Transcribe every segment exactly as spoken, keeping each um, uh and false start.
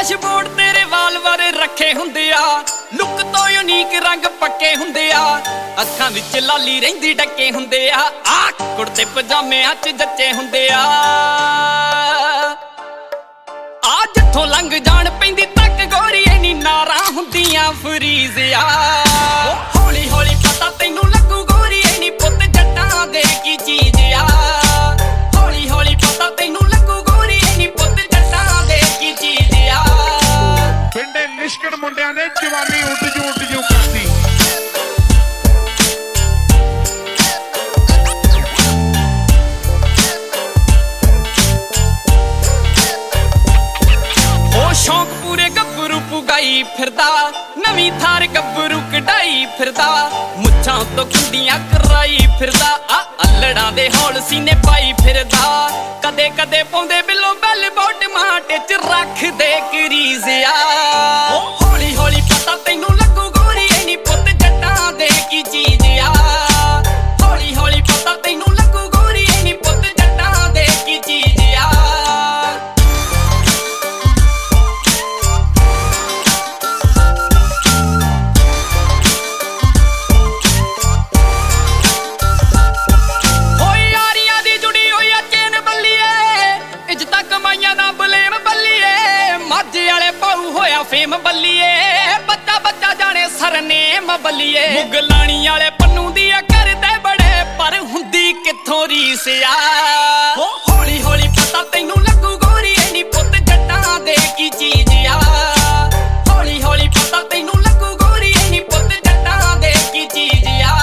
Dashboard ਤੇਰੇ ਵਾਲ ਵਾਰੇ ਰੱਖੇ ਹੁੰਦੇ ਆ, ਲੁੱਕ ਤੋਂ ਯੂਨੀਕ ਰੰਗ ਪੱਕੇ ਹੁੰਦੇ ਆ, ਅੱਖਾਂ ਵਿੱਚ ਲਾਲੀ ਰਹਿੰਦੀ ਡੱਕੇ ਹੁੰਦੇ ਆ, ਆ ਕੁੜਤੇ ਪਜਾਮਿਆਂ 'ਚ ਜੱਚੇ ਹੁੰਦੇ ਆ, ਆ ਜਿੱਥੋਂ ਲੰਘ ਜਾਣ ਪੈਂਦੀ ਤੱਕ ਗੋਰੀਏ ਨੀ ਨਾਰਾਂ ਹੁੰਦੀਆਂ ਫਰੀਜ਼ ਆ। ਹੌਲੀ ਹੌਲੀ ਪਤਾ ਤੈਨੂੰ ਲੱਗੂ ਗੋਰੀਏ ਨੀ ਪੁੱਤ ਜੱਟਾਂ ਦੇ ਕੀ ਚੀਜ਼ ਆ, ਹੌਲੀ ਹੌਲੀ ਪਤਾ ਤੈਨੂੰ ਲੱਗੂ ਗੋਰੀਏ ਨੀ ਪੁੱਤ ਜੱਟਾਂ ਦੇ ਕੀ ਚੀਜ਼ ਆ। ਪਿੰਡੇ ਨਿਸ਼ਕਣ ਮੁੰਡਿਆਂ ਦੇ ਜਵਾਨੀ ਉੱਡ ਜੂ ਉੱਡ ਜੂ ਕਰਦੀ। ਸ਼ੌਂਕ ਪੂਰੇ ਗੱਭਰੂ ਪੁਗਾਈ ਫਿਰਦਾ, ਨਵੀਂ ਥਾਰ ਗੱਭਰੂ ਕਢਾਈ ਫਿਰਦਾ, ਮੁੱਛਾਂ ਤੋਂ ਖੁੰਡੀਆਂ ਕਰਾਈ ਫਿਰਦਾ, ਆ ਅਲੜਾਂ ਦੇ ਹੌਲ ਸੀਨੇ ਪਾਈ ਫਿਰਦਾ, ਕਦੇ ਕਦੇ ਪਾਉਂਦੇ ਬਿੱਲੋ ਬੈਲ ਬੋਟਮਾਂ ਟਿਚ ਰੱਖਦੇ ਕਰੀਜ਼ ਆ। ਹੌਲੀ ਹੌਲੀ ਪਤਾ ਤੈਨੂੰ ਲੱਗੂ ਗੋਰੀਏ ਨੀ ਪੁੱਤ ਜੱਟਾਂ ਦੇ ਕੀ ਚੀਜ਼ ਆ, ਹੌਲੀ ਹੌਲੀ ਪਤਾ ਤੈਨੂੰ ਲੱਗੂ ਗੋਰੀਏ ਨੀ ਪੁੱਤ ਜੱਟਾਂ ਦੇ ਕੀ ਚੀਜ਼ ਆ। ਫੇਮ ਬੱਲੀਏ ਬੱਚਾ ਬੱਚਾ ਜਾਣੇ ਸਰਨੇਮ ਬੱਲੀਏ, ਮੁਗਲਾਣੀ ਵਾਲੇ ਪੰਨੂ ਦੀਆਂ ਕਰਦੇ ਬੜੇ ਪਰ ਹੁੰਦੀ ਕਿੱਥੋਂ ਰੀਸ ਆ। ਹੌਲੀ ਹੌਲੀ ਪਤਾ ਤੈਨੂੰ ਲੱਗੂ ਗੋਰੀਏ ਨੀ ਪੁੱਤ ਜੱਟਾਂ ਦੇ ਕੀ ਚੀਜ਼ ਆ, ਹੌਲੀ ਹੌਲੀ ਪਤਾ ਤੈਨੂੰ ਲੱਗੂ ਗੋਰੀਏ ਨੀ ਪੁੱਤ ਜੱਟਾਂ ਦੇ ਕੀ ਚੀਜ਼ ਆ।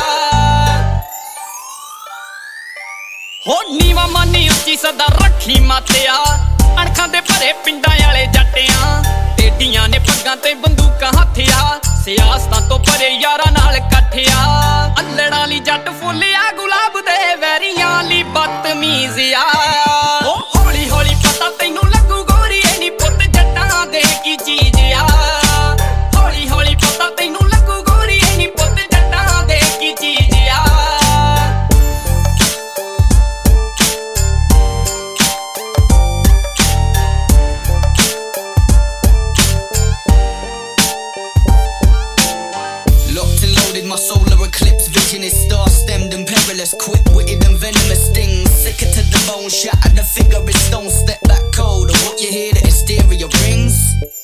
ਹੋ ਨੀਵਾ ਮਾਨੀ ਉੱਚੀ ਸਦਾ ਰੱਖੀ ਮਾਤਿਆ, ਅਣਖਾਂ ਦੇ ਭਰੇ ਪਿੰਡਾਂ ਵਾਲੇ ਜੱਟਿਆਂ, ਟੇਡੀਆਂ ਨੇ ਪੱਗਾਂ ਤੇ ਬੰਦੂਕਾਂ ਹੱਥਿਆ, ਸਿਆਸਤਾਂ ਤੋਂ ਪਰੇ ਯਾਰਾਂ ਨਾਲ ਇਕੱਠਿਆ, ਅਲੜਾਂ ਲਈ ਜੱਟ ਫੁੱਲਿਆ ਗੁਲਾਬ ਦੇ ਵੈਰੀਆਂ ਲਈ ਬਦਤਮੀਜ਼ ਆ। ਹੌਲੀ ਹੌਲੀ ਪਤਾ ਤੈਨੂੰ ਲੱਗੂ ਗੋਰੀਏ ਨੀ ਪੁੱਤ ਜੱਟਾਂ ਦੇ ਕੀ ਚੀਜ਼ ਆ, ਹੌਲੀ ਹੌਲੀ ਪਤਾ ਤੈਨੂੰ ਲੱਗੂ ਗੋਰੀਏ ਨੀ ਪੁੱਤ ਜੱਟਾਂ ਦੇ ਕੀ ਚੀਜ਼ ਆ। My solar eclipse, vision is star-stemmed and perilous, quick-witted and venomous stings, sicker to the bone, shattered the figure is stone, step back cold, and what you hear the hysteria rings.